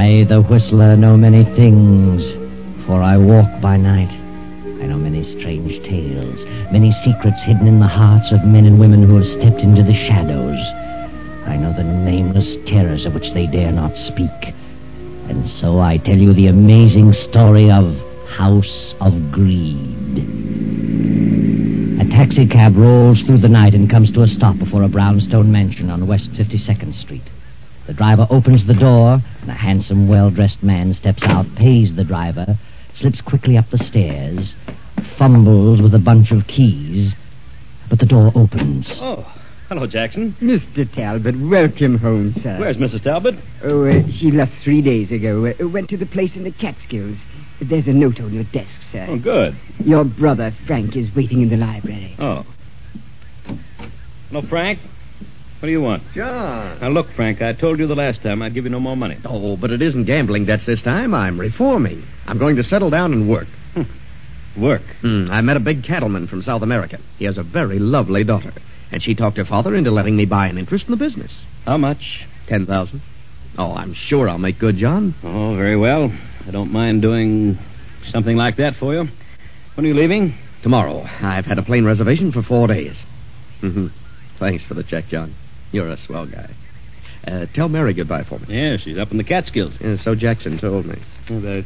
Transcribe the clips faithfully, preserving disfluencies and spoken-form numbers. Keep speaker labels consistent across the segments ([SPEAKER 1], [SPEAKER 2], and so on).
[SPEAKER 1] I, the whistler, know many things, for I walk by night. I know many strange tales, many secrets hidden in the hearts of men and women who have stepped into the shadows. I know the nameless terrors of which they dare not speak. And so I tell you the amazing story of House of Greed. A taxicab rolls through the night and comes to a stop before a brownstone mansion on West fifty-second Street. The driver opens the door, and a handsome, well-dressed man steps out, pays the driver, slips quickly up the stairs, fumbles with a bunch of keys, but the door opens.
[SPEAKER 2] Oh, hello, Jackson.
[SPEAKER 3] Mister Talbot, welcome home, sir.
[SPEAKER 2] Where's Missus Talbot?
[SPEAKER 3] Oh, uh, she left three days ago. Uh, went to the place in the Catskills. There's a note on your desk, sir.
[SPEAKER 2] Oh, good.
[SPEAKER 3] Your brother, Frank, is waiting in the library.
[SPEAKER 2] Oh. Hello, Frank. What do you want?
[SPEAKER 4] John.
[SPEAKER 2] Now, look, Frank, I told you the last time I'd give you no more money.
[SPEAKER 4] Oh, but it isn't gambling debts this time. I'm reforming. I'm going to settle down and work.
[SPEAKER 2] Work?
[SPEAKER 4] Hmm, I met a big cattleman from South America. He has a very lovely daughter. And she talked her father into letting me buy an interest in the business.
[SPEAKER 2] How much?
[SPEAKER 4] Ten thousand. Oh, I'm sure I'll make good, John.
[SPEAKER 2] Oh, very well. I don't mind doing something like that for you. When are you leaving?
[SPEAKER 4] Tomorrow. I've had a plane reservation for four days. Mm-hmm. Thanks for the check, John. You're a swell guy. Uh, tell Mary goodbye for me.
[SPEAKER 2] Yeah, she's up in the Catskills.
[SPEAKER 4] Yeah, so Jackson told me.
[SPEAKER 2] Oh, the...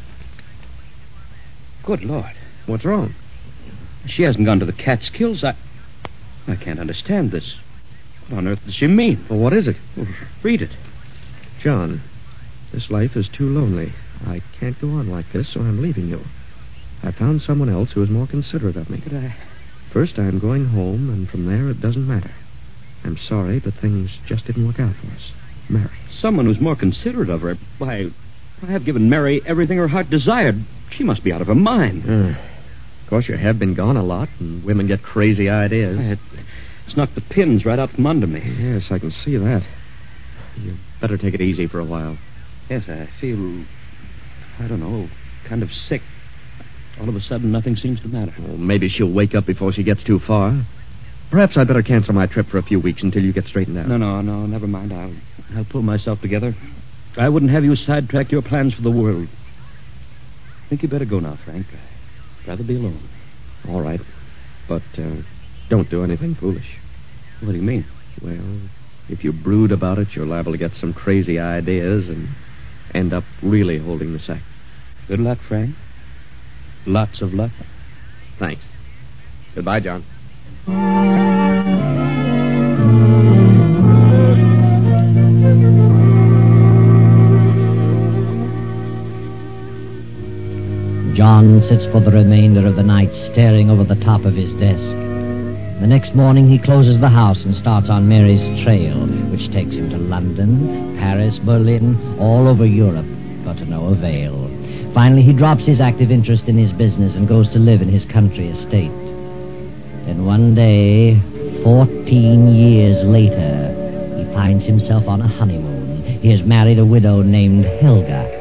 [SPEAKER 2] Good Lord.
[SPEAKER 4] What's wrong?
[SPEAKER 2] She hasn't gone to the Catskills. I... I can't understand this. What on earth does she mean?
[SPEAKER 4] Well, what is it?
[SPEAKER 2] Well, read it.
[SPEAKER 4] John, this life is too lonely. I can't go on like this, so I'm leaving you. I found someone else who is more considerate of me.
[SPEAKER 2] But I...
[SPEAKER 4] First, I'm going home, and from there, it doesn't matter. I'm sorry, but things just didn't work out for us. Mary.
[SPEAKER 2] Someone who's more considerate of her. Why, I have given Mary everything her heart desired. She must be out of her mind.
[SPEAKER 4] Uh, of course, you have been gone a lot, and women get crazy ideas.
[SPEAKER 2] It, it's knocked the pins right out from under me.
[SPEAKER 4] Yes, I can see that. You'd better take it easy for a while.
[SPEAKER 2] Yes, I feel, I don't know, kind of sick. All of a sudden, nothing seems to matter.
[SPEAKER 4] Well, maybe she'll wake up before she gets too far. Perhaps I'd better cancel my trip for a few weeks until you get straightened out.
[SPEAKER 2] No, no, no, never mind. I'll, I'll pull myself together. I wouldn't have you sidetrack your plans for the world. I think you better go now, Frank. I'd rather be alone.
[SPEAKER 4] All right. But uh, don't do anything foolish.
[SPEAKER 2] What do you mean?
[SPEAKER 4] Well, if you brood about it, you're liable to get some crazy ideas and end up really holding the sack.
[SPEAKER 2] Good luck, Frank. Lots of luck.
[SPEAKER 4] Thanks. Goodbye, John.
[SPEAKER 1] John sits for the remainder of the night staring over the top of his desk. The next morning he closes the house and starts on Mary's trail, which takes him to London, Paris, Berlin, all over Europe, but to no avail. Finally, he drops his active interest in his business and goes to live in his country estate. Then one day, fourteen years later, he finds himself on a honeymoon. He has married a widow named Helga.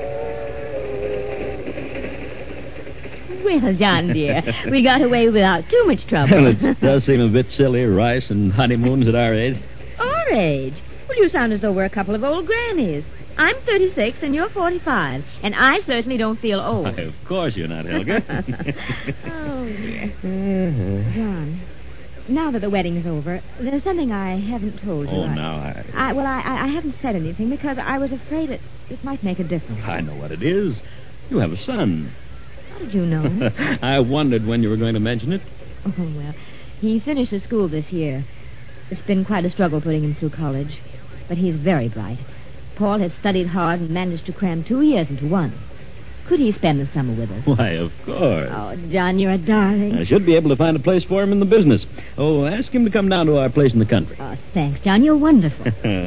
[SPEAKER 5] Well, John, dear, we got away without too much trouble.
[SPEAKER 2] Well, it does seem a bit silly, rice and honeymoons at our age.
[SPEAKER 5] Our age? Well, you sound as though we're a couple of old grannies. I'm thirty-six and you're forty-five, and I certainly don't feel old.
[SPEAKER 2] Why, of course you're not, Helga.
[SPEAKER 5] Oh, dear. John, now that the wedding's over, there's something I haven't told you.
[SPEAKER 2] Oh,
[SPEAKER 5] I,
[SPEAKER 2] now I...
[SPEAKER 5] I... Well, I, I haven't said anything because I was afraid it, it might make a difference.
[SPEAKER 2] I know what it is. You have a son.
[SPEAKER 5] How did you know?
[SPEAKER 2] I wondered when you were going to mention it.
[SPEAKER 5] Oh, well, he finishes school this year. It's been quite a struggle putting him through college, but he's very bright. Paul has studied hard and managed to cram two years into one. Could he spend the summer with us?
[SPEAKER 2] Why, of course.
[SPEAKER 5] Oh, John, you're a darling.
[SPEAKER 2] I should be able to find a place for him in the business. Oh, ask him to come down to our place in the country.
[SPEAKER 5] Oh, thanks, John. You're wonderful.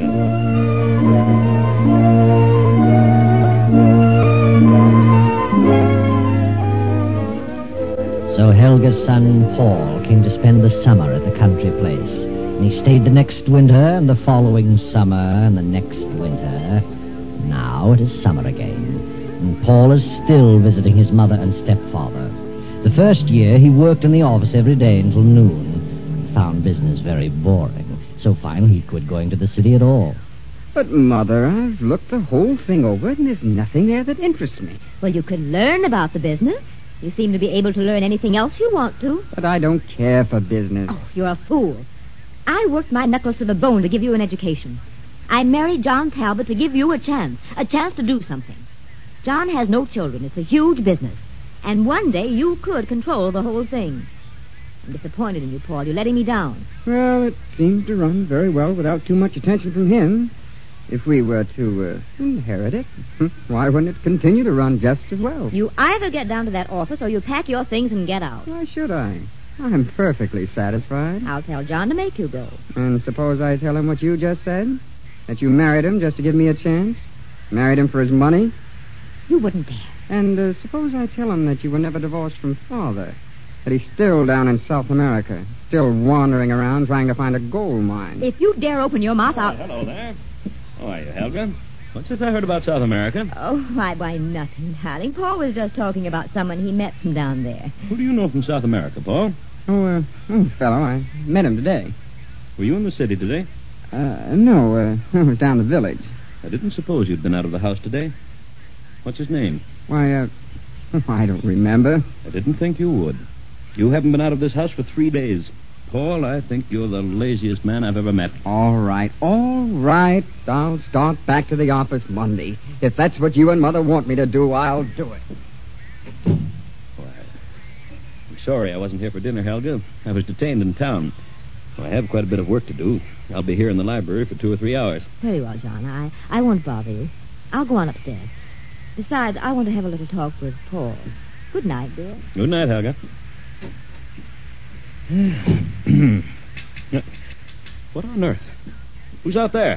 [SPEAKER 1] So Helga's son, Paul, came to spend the summer at the country place. And he stayed the next winter, and the following summer, and the next winter. Now it is summer again, and Paul is still visiting his mother and stepfather. The first year, he worked in the office every day until noon, and found business very boring. So finally, he quit going to the city at all.
[SPEAKER 3] But, Mother, I've looked the whole thing over, and there's nothing there that interests me.
[SPEAKER 5] Well, you could learn about the business. You seem to be able to learn anything else you want to.
[SPEAKER 3] But I don't care for business.
[SPEAKER 5] Oh, you're a fool. I worked my knuckles to the bone to give you an education. I married John Talbot to give you a chance, a chance to do something. John has no children. It's a huge business. And one day you could control the whole thing. I'm disappointed in you, Paul. You're letting me down.
[SPEAKER 3] Well, it seems to run very well without too much attention from him. If we were to uh, inherit it, why wouldn't it continue to run just as well?
[SPEAKER 5] You either get down to that office or you pack your things and get out.
[SPEAKER 3] Why should I? I'm perfectly satisfied.
[SPEAKER 5] I'll tell John to make you go.
[SPEAKER 3] And suppose I tell him what you just said? That you married him just to give me a chance? Married him for his money?
[SPEAKER 5] You wouldn't dare.
[SPEAKER 3] And uh, suppose I tell him that you were never divorced from Father? That he's still down in South America, still wandering around trying to find a gold mine?
[SPEAKER 5] If you dare open your mouth, I'll...
[SPEAKER 2] Oh, hello there. How are you, Helga? What's this I heard about South America?
[SPEAKER 5] Oh, why, why, nothing, darling. Paul was just talking about someone he met from down there.
[SPEAKER 2] Who do you know from South America, Paul?
[SPEAKER 3] Oh, uh, oh, fellow, I met him today.
[SPEAKER 2] Were you in the city today?
[SPEAKER 3] Uh, no, uh, I was down the village.
[SPEAKER 2] I didn't suppose you'd been out of the house today. What's his name?
[SPEAKER 3] Why, uh, I don't remember.
[SPEAKER 2] I didn't think you would. You haven't been out of this house for three days. Paul, I think you're the laziest man I've ever met.
[SPEAKER 3] All right, all right. I'll start back to the office Monday. If that's what you and Mother want me to do, I'll do it.
[SPEAKER 2] Why, I'm sorry I wasn't here for dinner, Helga. I was detained in town. Well, I have quite a bit of work to do. I'll be here in the library for two or three hours.
[SPEAKER 5] Very well, John. I, I won't bother you. I'll go on upstairs. Besides, I want to have a little talk with Paul. Good night, dear.
[SPEAKER 2] Good night, Helga. What on earth? Who's out there?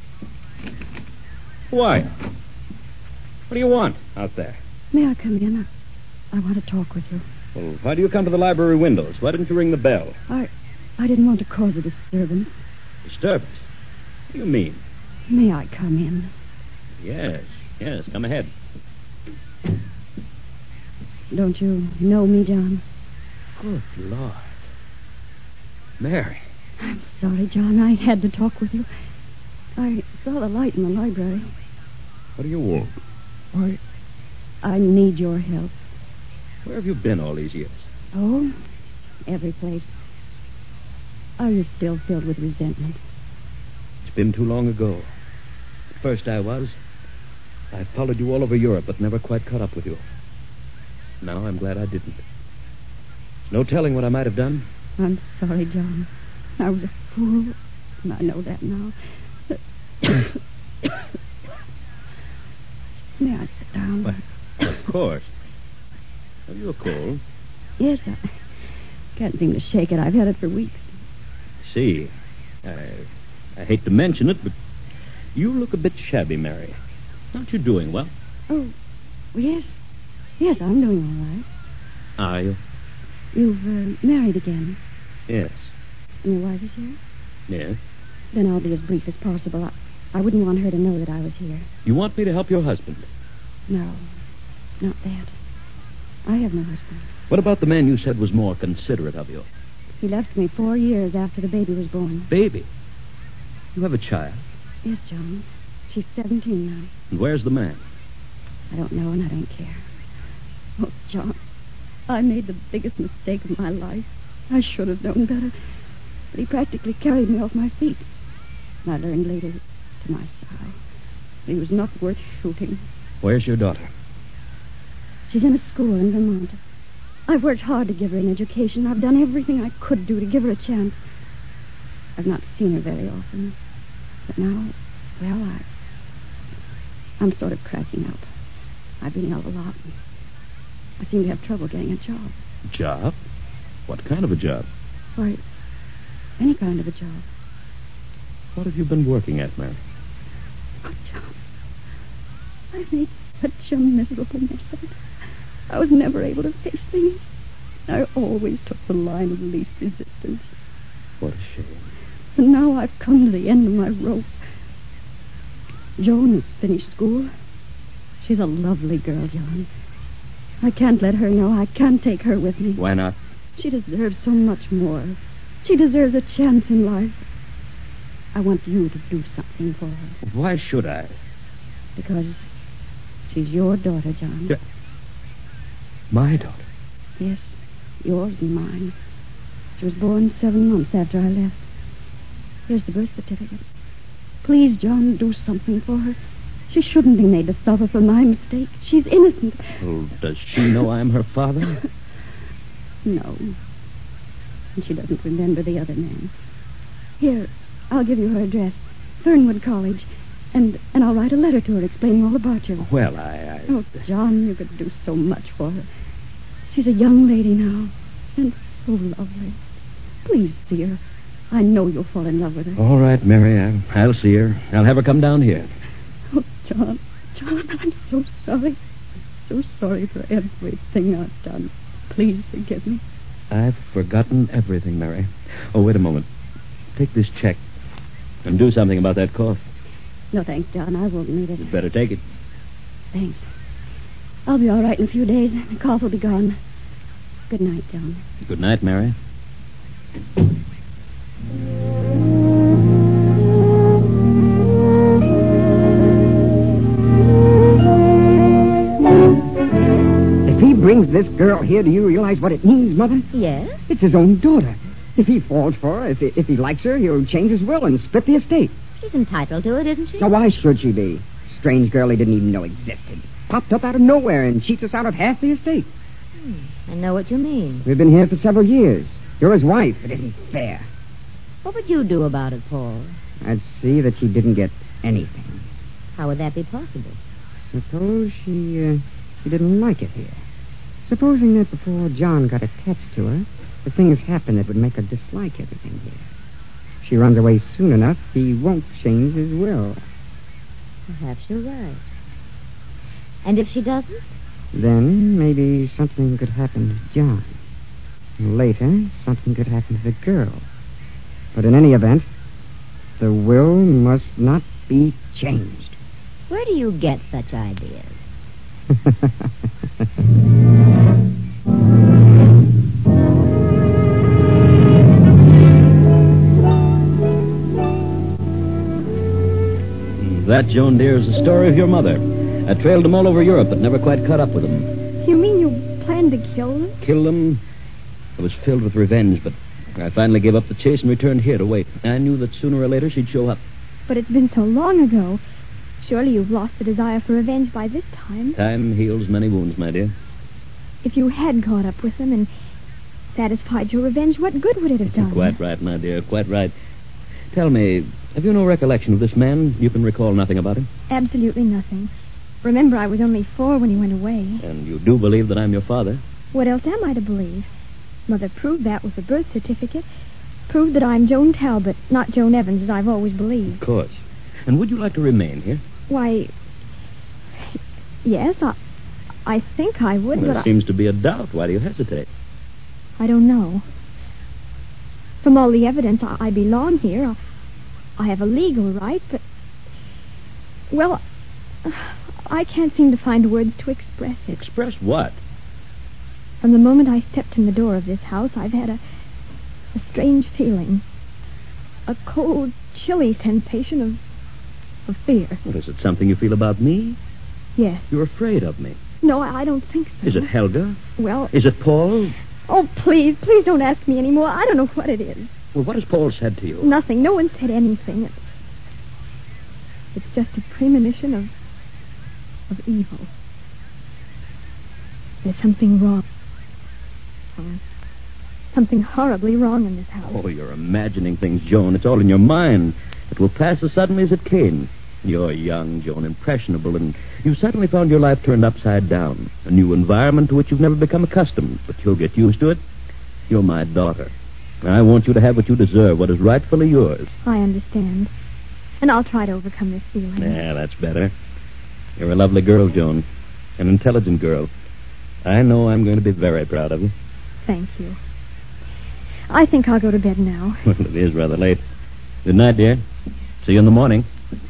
[SPEAKER 2] Why? What do you want out there?
[SPEAKER 6] May I come in? I, I want to talk with you.
[SPEAKER 2] Well, why do you come to the library windows? Why didn't you ring the bell?
[SPEAKER 6] I I didn't want to cause a disturbance.
[SPEAKER 2] Disturbance? What do you mean?
[SPEAKER 6] May I come in?
[SPEAKER 2] Yes, yes, come ahead.
[SPEAKER 6] Don't you know me, John?
[SPEAKER 2] Good Lord. Mary.
[SPEAKER 6] I'm sorry, John. I had to talk with you. I saw the light in the library.
[SPEAKER 2] What do you want?
[SPEAKER 6] Why, I need your help.
[SPEAKER 2] Where have you been all these years?
[SPEAKER 6] Oh, every place. Are you still filled with resentment?
[SPEAKER 2] It's been too long ago. At first I was. I followed you all over Europe, but never quite caught up with you. Now I'm glad I didn't. There's no telling what I might have done.
[SPEAKER 6] I'm sorry, John. I was a fool, and I know that now. May I sit down?
[SPEAKER 2] Why, of course. Have you a cold?
[SPEAKER 6] Yes, I can't seem to shake it. I've had it for weeks.
[SPEAKER 2] See, I, I hate to mention it, but you look a bit shabby, Mary. Aren't you doing well?
[SPEAKER 6] Oh, yes. Yes, I'm doing all right.
[SPEAKER 2] Are you?
[SPEAKER 6] You've uh, married again.
[SPEAKER 2] Yes.
[SPEAKER 6] And your wife is here?
[SPEAKER 2] Yes.
[SPEAKER 6] Then I'll be as brief as possible. I, I wouldn't want her to know that I was here.
[SPEAKER 2] You want me to help your husband?
[SPEAKER 6] No, not that. I have no husband.
[SPEAKER 2] What about the man you said was more considerate of you?
[SPEAKER 6] He left me four years after the baby was born.
[SPEAKER 2] Baby? You have a child?
[SPEAKER 6] Yes, John. She's seventeen now.
[SPEAKER 2] And where's the man?
[SPEAKER 6] I don't know, and I don't care. Oh, John, I made the biggest mistake of my life. I should have known better. But he practically carried me off my feet. And I learned later, to my sorrow, he was not worth shooting.
[SPEAKER 2] Where's your daughter?
[SPEAKER 6] She's in a school in Vermont. I've worked hard to give her an education. I've done everything I could do to give her a chance. I've not seen her very often. But now, well, I... I'm sort of cracking up. I've been ill a lot. I seem to have trouble getting a job.
[SPEAKER 2] Job? What kind of a job?
[SPEAKER 6] Why, any kind of a job.
[SPEAKER 2] What have you been working at, Mary?
[SPEAKER 6] Oh, John, I've made such a miserable mess of it. I was never able to face things. I always took the line of least resistance.
[SPEAKER 2] What a shame.
[SPEAKER 6] And now I've come to the end of my rope. Joan has finished school. She's a lovely girl, John. I can't let her know. I can't take her with me.
[SPEAKER 2] Why not?
[SPEAKER 6] She deserves so much more. She deserves a chance in life. I want you to do something for her.
[SPEAKER 2] Why should I?
[SPEAKER 6] Because she's your daughter, John.
[SPEAKER 2] Yeah. My daughter?
[SPEAKER 6] Yes, yours and mine. She was born seven months after I left. Here's the birth certificate. Please, John, do something for her. She shouldn't be made to suffer for my mistake. She's innocent.
[SPEAKER 2] Well, does she know I'm her father?
[SPEAKER 6] No. And she doesn't remember the other man. Here, I'll give you her address. Fernwood College. And and I'll write a letter to her explaining all about you.
[SPEAKER 2] Well, I... I...
[SPEAKER 6] Oh, John, you could do so much for her. She's a young lady now. And so lovely. Please see her. I know you'll fall in love with her.
[SPEAKER 2] All right, Mary. I, I'll see her. I'll have her come down here.
[SPEAKER 6] Oh, John. John, I'm so sorry. So sorry for everything I've done. Please forgive me.
[SPEAKER 2] I've forgotten everything, Mary. Oh, wait a moment. Take this check and do something about that cough.
[SPEAKER 6] No, thanks, John. I won't need it.
[SPEAKER 2] You'd better take it.
[SPEAKER 6] Thanks. I'll be all right in a few days. The cough will be gone. Good night, John.
[SPEAKER 2] Good night, Mary.
[SPEAKER 3] If he brings this girl here, do you realize what it means, Mother?
[SPEAKER 5] Yes?
[SPEAKER 3] It's his own daughter. If he falls for her, if he, if he likes her, he'll change his will and split the estate.
[SPEAKER 5] She's entitled to it, isn't she?
[SPEAKER 3] Now, why should she be? Strange girl he didn't even know existed. Popped up out of nowhere and cheats us out of half the estate.
[SPEAKER 5] Hmm, I know what you mean.
[SPEAKER 3] We've been here for several years. You're his wife. It isn't fair.
[SPEAKER 5] What would you do about it, Paul?
[SPEAKER 3] I'd see that she didn't get anything.
[SPEAKER 5] How would that be possible?
[SPEAKER 3] Suppose she, uh, she didn't like it here. Supposing that before John got attached to her, the things happened that would make her dislike everything here. If she runs away soon enough, he won't change his will.
[SPEAKER 5] Perhaps you're right. And if she doesn't?
[SPEAKER 3] Then maybe something could happen to John. Later, something could happen to the girl. But in any event, the will must not be changed.
[SPEAKER 5] Where do you get such ideas?
[SPEAKER 2] That, Joan dear, is the story of your mother. I trailed them all over Europe, but never quite caught up with them.
[SPEAKER 6] You mean you planned to kill them?
[SPEAKER 2] Kill them? I was filled with revenge, but I finally gave up the chase and returned here to wait. I knew that sooner or later she'd show up.
[SPEAKER 7] But it's been so long ago. Surely you've lost the desire for revenge by this time.
[SPEAKER 2] Time heals many wounds, my dear.
[SPEAKER 7] If you had caught up with them and satisfied your revenge, what good would it have done?
[SPEAKER 2] Quite right, my dear, quite right. Tell me, have you no recollection of this man? You can recall nothing about him?
[SPEAKER 7] Absolutely nothing. Remember, I was only four when he went away.
[SPEAKER 2] And you do believe that I'm your father?
[SPEAKER 7] What else am I to believe? Mother proved that with the birth certificate. Proved that I'm Joan Talbot, not Joan Evans, as I've always believed.
[SPEAKER 2] Of course. And would you like to remain here?
[SPEAKER 7] Why, yes, I, I think I would,
[SPEAKER 2] Well,
[SPEAKER 7] but
[SPEAKER 2] there
[SPEAKER 7] I...
[SPEAKER 2] seems to be a doubt. Why do you hesitate?
[SPEAKER 7] I don't know. From all the evidence, I, I belong here. I, I have a legal right, but... Well, I can't seem to find words to express it.
[SPEAKER 2] Express what?
[SPEAKER 7] From the moment I stepped in the door of this house, I've had a, a strange feeling. A cold, chilly sensation of, of fear.
[SPEAKER 2] What, is it something you feel about me?
[SPEAKER 7] Yes.
[SPEAKER 2] You're afraid of me.
[SPEAKER 7] No, I, I don't think so.
[SPEAKER 2] Is it Helga?
[SPEAKER 7] Well...
[SPEAKER 2] Is it Paul?
[SPEAKER 7] Oh, please, please don't ask me anymore. I don't know what it is.
[SPEAKER 2] Well, what has Paul said to you?
[SPEAKER 7] Nothing. No one said anything. It's, it's just a premonition of of evil. There's something wrong. Um, something horribly wrong in this house.
[SPEAKER 2] Oh, you're imagining things, Joan. It's all in your mind. It will pass as suddenly as it came. You're young, Joan, impressionable, and you've suddenly found your life turned upside down. A new environment to which you've never become accustomed, but you'll get used to it. You're my daughter. I want you to have what you deserve, what is rightfully yours.
[SPEAKER 7] I understand. And I'll try to overcome this feeling.
[SPEAKER 2] Yeah, that's better. You're a lovely girl, Joan. An intelligent girl. I know I'm going to be very proud of you.
[SPEAKER 7] Thank you. I think I'll go to bed now.
[SPEAKER 2] Well, it is rather late. Good night, dear. See you in the morning.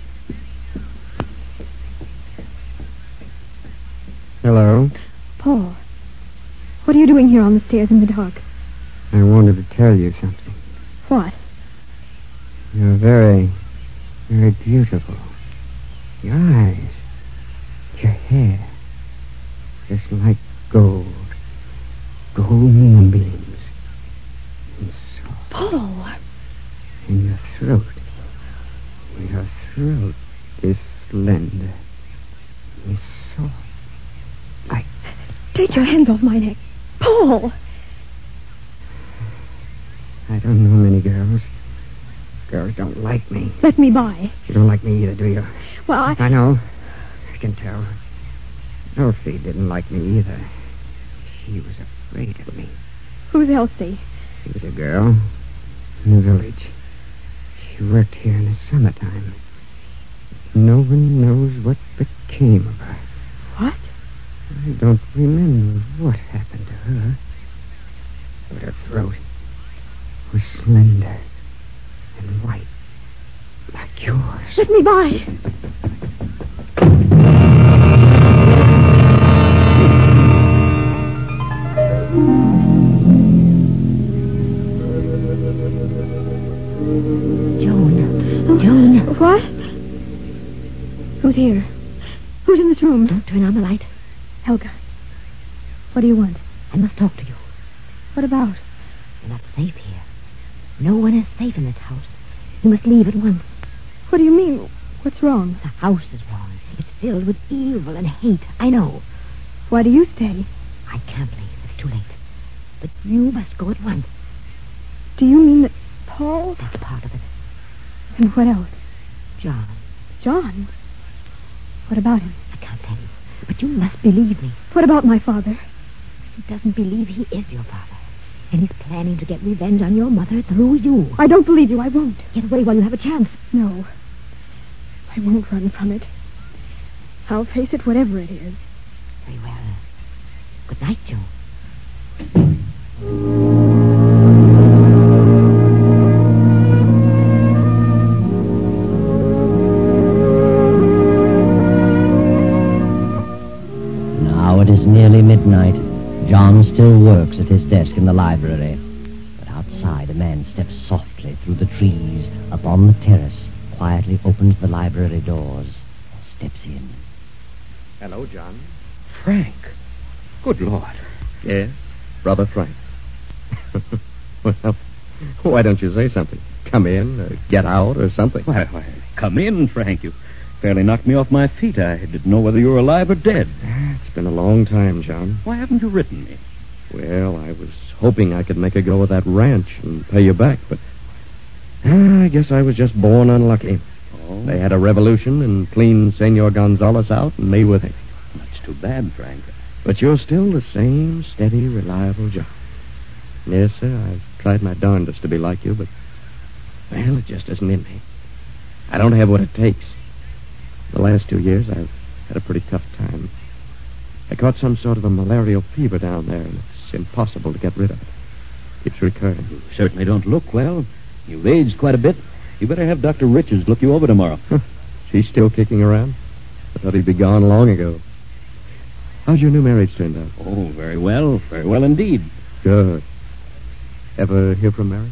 [SPEAKER 3] Hello.
[SPEAKER 7] Paul, what are you doing here on the stairs in the dark?
[SPEAKER 3] I wanted to tell you something.
[SPEAKER 7] What?
[SPEAKER 3] You're very, very beautiful. Your eyes, your hair, just like gold. Gold moonbeams. And soft.
[SPEAKER 7] Paul!
[SPEAKER 3] And your throat. Your throat is slender. Is soft. Like...
[SPEAKER 7] Take your hands off my neck. Paul!
[SPEAKER 3] I don't know many girls. Girls don't like me.
[SPEAKER 7] Let me by.
[SPEAKER 3] You don't like me either, do you?
[SPEAKER 7] Well, I...
[SPEAKER 3] I know. I can tell. Elsie didn't like me either. She was afraid of me.
[SPEAKER 7] Who's Elsie?
[SPEAKER 3] She was a girl in the village. She worked here in the summertime. No one knows what became of her.
[SPEAKER 7] What?
[SPEAKER 3] I don't remember what happened to her. But her throat was slender and white, like yours.
[SPEAKER 7] Let me by.
[SPEAKER 5] Joan. Joan.
[SPEAKER 7] What? Who's here? Who's in this room?
[SPEAKER 5] Don't turn on the light.
[SPEAKER 7] Helga. What do you want?
[SPEAKER 5] I must talk to you.
[SPEAKER 7] What about?
[SPEAKER 5] You're not safe here. No one is safe in this house. You must leave at once.
[SPEAKER 7] What do you mean? What's wrong?
[SPEAKER 5] The house is wrong. It's filled with evil and hate. I know.
[SPEAKER 7] Why do you stay?
[SPEAKER 5] I can't leave. It's too late. But you must go at once.
[SPEAKER 7] Do you mean that Paul?
[SPEAKER 5] That's part of it.
[SPEAKER 7] And what else?
[SPEAKER 5] John.
[SPEAKER 7] John? What about him?
[SPEAKER 5] I can't tell you. But you must believe me.
[SPEAKER 7] What about my father?
[SPEAKER 5] He doesn't believe he is your father. And he's planning to get revenge on your mother through you.
[SPEAKER 7] I don't believe you. I won't.
[SPEAKER 5] Get away while you have a chance.
[SPEAKER 7] No. I won't run from it. I'll face it, whatever it is.
[SPEAKER 5] Very well. Good night, Joe.
[SPEAKER 1] Now it is nearly midnight. John still works at his desk in the library. But outside, a man steps softly through the trees upon the terrace, quietly opens the library doors, and steps in.
[SPEAKER 4] Hello, John.
[SPEAKER 2] Frank. Good Lord.
[SPEAKER 4] Yes, Brother Frank. Well, why don't you say something? Come in, or get out, or something.
[SPEAKER 2] Why, why, come in, Frank. You fairly knocked me off my feet. I didn't know whether you were alive or dead.
[SPEAKER 4] It's been a long time, John.
[SPEAKER 2] Why haven't you written me?
[SPEAKER 4] Well, I was hoping I could make a go of that ranch and pay you back, but uh, I guess I was just born unlucky.
[SPEAKER 2] Oh.
[SPEAKER 4] They had a revolution and cleaned Senor Gonzalez out and me with him.
[SPEAKER 2] That's too bad, Frank.
[SPEAKER 4] But you're still the same steady, reliable John. Yes, sir, I've tried my darndest to be like you, but, well, it just isn't in me. I don't have what it takes. The last two years, I've had a pretty tough time. I caught some sort of a malarial fever down there, and it's impossible to get rid of it. Keeps recurring.
[SPEAKER 2] You certainly don't look well. You've aged quite a bit. You better have Doctor Richards look you over tomorrow.
[SPEAKER 4] She's still kicking around? I thought he'd be gone long ago. How's your new marriage turned out?
[SPEAKER 2] Oh, very well. Very well indeed.
[SPEAKER 4] Good. Ever hear from Mary?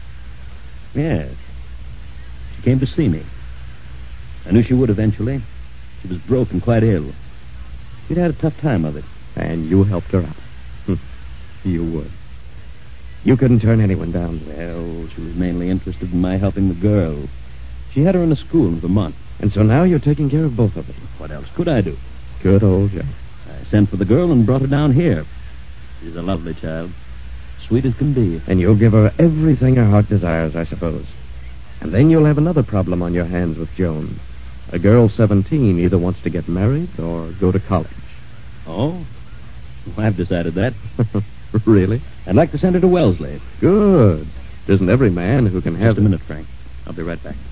[SPEAKER 2] Yes. She came to see me. I knew she would eventually. She was broke and quite ill. She'd had a tough time of it.
[SPEAKER 4] And you helped her out. Hm. You would. You couldn't turn anyone down.
[SPEAKER 2] Well, she was mainly interested in my helping the girl. She had her in a school in Vermont.
[SPEAKER 4] And so now you're taking care of both of them.
[SPEAKER 2] What else could I do?
[SPEAKER 4] Good old John.
[SPEAKER 2] I sent for the girl and brought her down here. She's a lovely child. Sweet as can be.
[SPEAKER 4] And you'll give her everything her heart desires, I suppose. And then you'll have another problem on your hands with Joan. A girl seventeen either wants to get married or go to college.
[SPEAKER 2] Oh? Well, I've decided that.
[SPEAKER 4] Really?
[SPEAKER 2] I'd like to send her to Wellesley.
[SPEAKER 4] Good. Isn't every man who can have...
[SPEAKER 2] Just a minute, Frank. I'll be right back.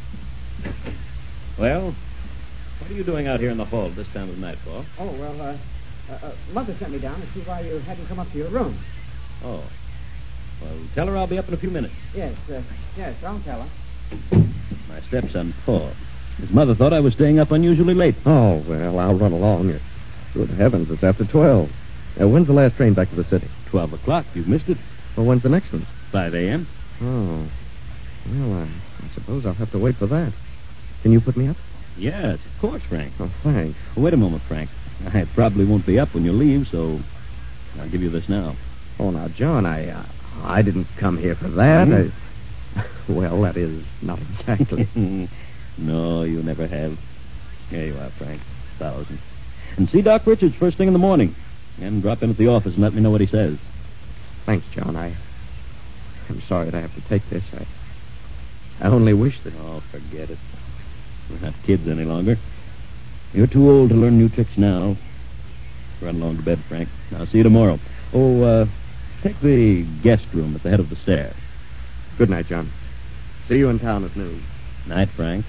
[SPEAKER 2] Well, what are you doing out here in the hall this time of night, Paul?
[SPEAKER 3] Oh, well, uh, uh, uh, Mother sent me down to see why you hadn't come up to your room.
[SPEAKER 2] Oh. Well, tell her I'll be up in a few minutes.
[SPEAKER 3] Yes, uh, yes, I'll tell her.
[SPEAKER 2] My stepson, Paul. His mother thought I was staying up unusually late.
[SPEAKER 4] Oh, well, I'll run along. Good heavens, it's after twelve. Uh, when's the last train back to the city?
[SPEAKER 2] Twelve o'clock. You've missed it.
[SPEAKER 4] Well, when's the next one?
[SPEAKER 2] Five a.m.
[SPEAKER 4] Oh. Well, I, I suppose I'll have to wait for that. Can you put me up?
[SPEAKER 2] Yes, of course, Frank.
[SPEAKER 4] Oh, thanks.
[SPEAKER 2] Wait a moment, Frank. I probably won't be up when you leave, so I'll give you this now.
[SPEAKER 4] Oh, now, John, I uh, I didn't come here for that.
[SPEAKER 2] Hmm?
[SPEAKER 4] I, well, that is not exactly.
[SPEAKER 2] No, you never have. Here you are, Frank. Thousand. And see Doc Richards first thing in the morning. And drop in at the office and let me know what he says.
[SPEAKER 4] Thanks, John. I, I'm sorry to have to take this. I, I only wish that...
[SPEAKER 2] Oh, forget it. We're not kids any longer. You're too old to learn new tricks now. Run along to bed, Frank. I'll see you tomorrow. Oh, uh, take the guest room at the head of the stair.
[SPEAKER 4] Good night, John. See you in town at noon.
[SPEAKER 2] Night, Frank.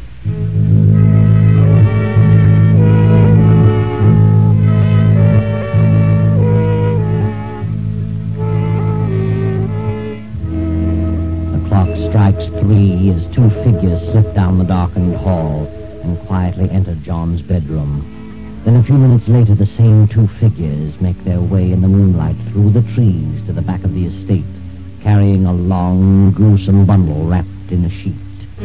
[SPEAKER 1] The clock strikes three as two figures slip down the darkened hall and quietly enter John's bedroom. Then a few minutes later, the same two figures make their way in the moonlight through the trees to the back of the estate, carrying a long, gruesome bundle wrapped in a sheet.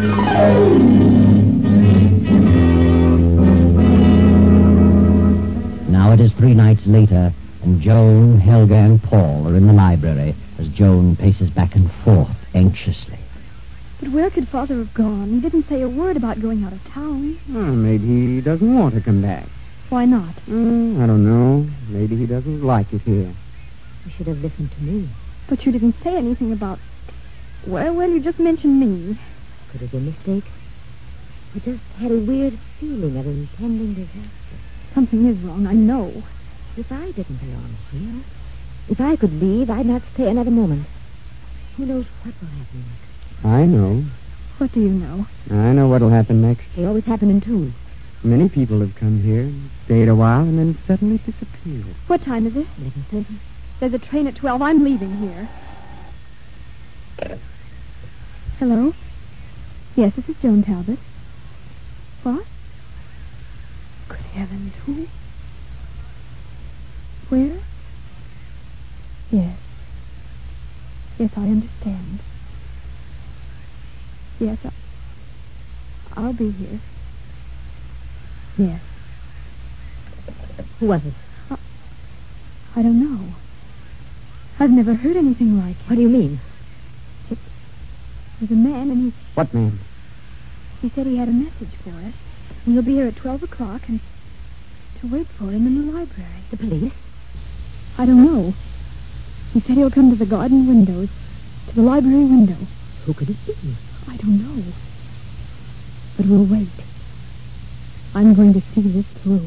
[SPEAKER 1] Now it is three nights later, and Joan, Helga, and Paul are in the library as Joan paces back and forth anxiously.
[SPEAKER 7] But where could Father have gone? He didn't say a word about going out of town.
[SPEAKER 3] Well, maybe he doesn't want to come back.
[SPEAKER 7] Why not?
[SPEAKER 3] Mm, I don't know. Maybe he doesn't like it here.
[SPEAKER 5] You should have listened to me.
[SPEAKER 7] But you didn't say anything about... Well, well, you just mentioned me.
[SPEAKER 5] Could it be a mistake? I just had a weird feeling of impending disaster.
[SPEAKER 7] Something is wrong, I know.
[SPEAKER 5] If I didn't belong here, if I could leave, I'd not stay another moment. Who knows what will happen next?
[SPEAKER 3] I know.
[SPEAKER 7] What do you know?
[SPEAKER 3] I know what'll happen next.
[SPEAKER 5] They always happen in twos.
[SPEAKER 3] Many people have come here and stayed a while and then suddenly disappeared.
[SPEAKER 7] What time is it?
[SPEAKER 5] eleven thirty.
[SPEAKER 7] There's a train at twelve. I'm leaving here. Hello? Yes, this is Joan Talbot. What? Good heavens, who? Where? Yes. Yes, I understand. Yes, I... I'll be here. Yes.
[SPEAKER 5] Who was it?
[SPEAKER 7] I, I don't know. I've never heard anything like it.
[SPEAKER 5] What do you mean?
[SPEAKER 7] It was a man, and he,
[SPEAKER 3] What man?
[SPEAKER 7] he said he had a message for us. And he'll be here at twelve o'clock and to wait for him in the library.
[SPEAKER 5] The police?
[SPEAKER 7] I don't know. He said he'll come to the garden windows, to the library window.
[SPEAKER 5] Who could it be?
[SPEAKER 7] I don't know. But we'll wait. I'm going to see this through.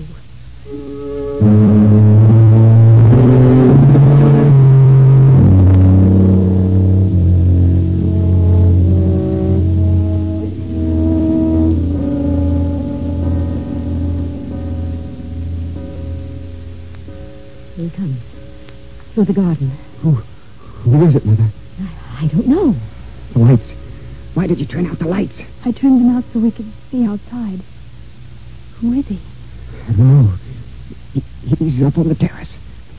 [SPEAKER 5] Here he comes. Through the garden.
[SPEAKER 3] Who, who is it, Mother?
[SPEAKER 5] I, I don't know.
[SPEAKER 3] The lights. Why did you turn out the lights?
[SPEAKER 7] I turned them out so we could see outside. Who is he?
[SPEAKER 3] I don't know. He, he's up on the terrace.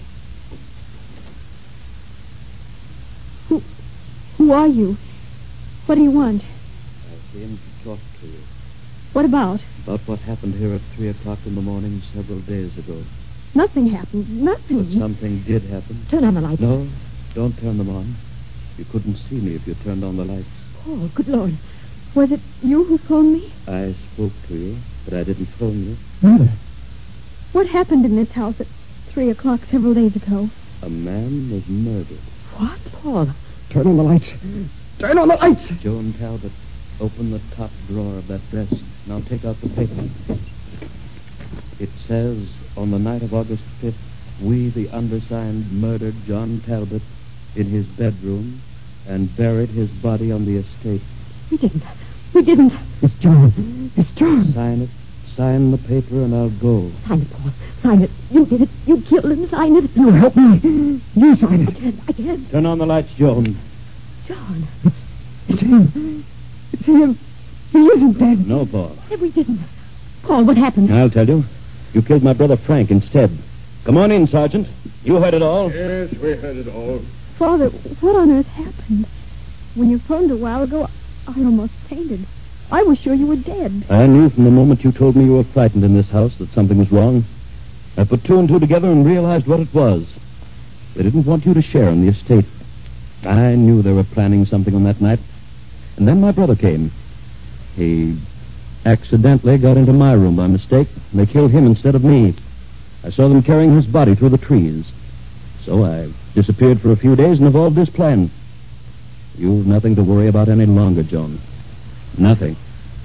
[SPEAKER 7] Who, who are you? What do you want?
[SPEAKER 2] I came to talk to you
[SPEAKER 7] What about?
[SPEAKER 2] about what happened here at three o'clock in the morning several days ago.
[SPEAKER 7] Nothing happened. Nothing.
[SPEAKER 2] But something did happen.
[SPEAKER 5] Turn on the lights.
[SPEAKER 2] No, don't turn them on. You couldn't see me if you turned on the lights.
[SPEAKER 5] Oh, good Lord.
[SPEAKER 7] Was it you who phoned me?
[SPEAKER 2] I spoke to you, but I didn't phone you.
[SPEAKER 3] Mother.
[SPEAKER 7] What happened in this house at three o'clock several days ago?
[SPEAKER 2] A man was murdered.
[SPEAKER 7] What? Paul.
[SPEAKER 3] Turn on the lights. Turn on the lights.
[SPEAKER 2] Joan Talbot, open the top drawer of that desk. Now take out the paper. It says, on the night of August fifth, we, the undersigned, murdered John Talbot in his bedroom and buried his body on the estate.
[SPEAKER 7] We didn't. We didn't.
[SPEAKER 3] It's John. It's John.
[SPEAKER 2] Sign it. Sign the paper and I'll go.
[SPEAKER 5] Sign it, Paul. Sign it. You did it. You killed him. Sign it.
[SPEAKER 3] You help me. You sign
[SPEAKER 5] I
[SPEAKER 3] it.
[SPEAKER 5] can't. I can't.
[SPEAKER 2] Turn on the lights, Joan.
[SPEAKER 5] John.
[SPEAKER 3] It's him. It's him. He isn't dead.
[SPEAKER 2] No, Paul.
[SPEAKER 5] We didn't. Paul, what happened?
[SPEAKER 2] I'll tell you. You killed my brother Frank instead. Come on in, Sergeant. You heard it all.
[SPEAKER 8] Yes, we heard it all.
[SPEAKER 7] Father, what on earth happened? When you phoned a while ago, I almost fainted. I was sure you were dead.
[SPEAKER 2] I knew from the moment you told me you were frightened in this house that something was wrong. I put two and two together and realized what it was. They didn't want you to share in the estate. I knew they were planning something on that night. And then my brother came. He accidentally got into my room by mistake. And they killed him instead of me. I saw them carrying his body through the trees. So I disappeared for a few days and evolved this plan. You've nothing to worry about any longer, Joan. Nothing.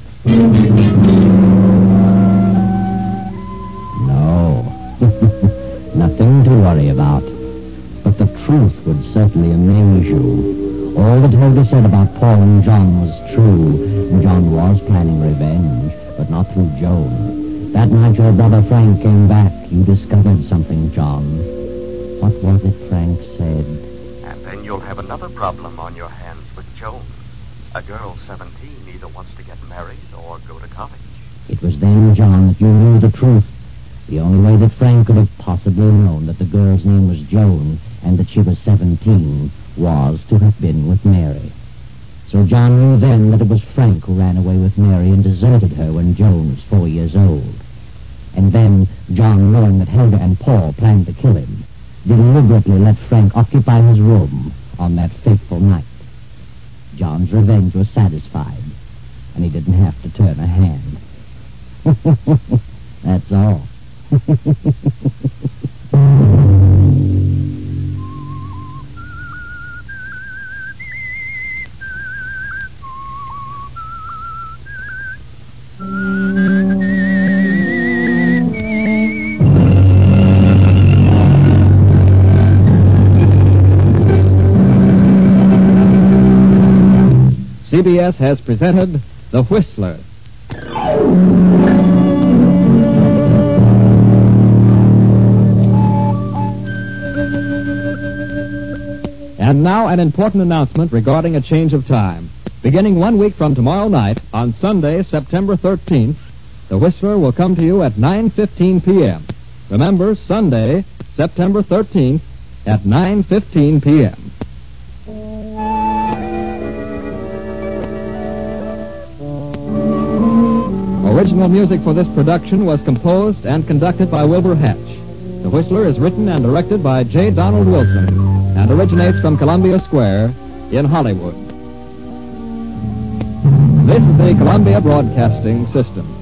[SPEAKER 1] No. Nothing to worry about. But the truth would certainly amaze you. All that Helga said about Paul and John was true. John was planning revenge, but not through Joan. That night your brother Frank came back. You discovered something, John. What was it Frank said?
[SPEAKER 4] And then you'll have another problem on your hands with Joan. A girl seventeen either wants to get married or go to college.
[SPEAKER 1] It was then, John, that you knew the truth. The only way that Frank could have possibly known that the girl's name was Joan and that she was seventeen was to have been with Mary. So John knew then that it was Frank who ran away with Mary and deserted her when Joan was four years old. And then, John, knowing that Helga and Paul planned to kill him, deliberately let Frank occupy his room on that fateful night. John's revenge was satisfied, and he didn't have to turn a hand. That's all.
[SPEAKER 8] C B S has presented The Whistler. And now an important announcement regarding a change of time. Beginning one week from tomorrow night, on Sunday, September thirteenth, The Whistler will come to you at nine fifteen p.m. Remember, Sunday, September thirteenth, at nine fifteen p.m. Original music for this production was composed and conducted by Wilbur Hatch. The Whistler is written and directed by J. Donald Wilson and originates from Columbia Square in Hollywood. This is the Columbia Broadcasting System.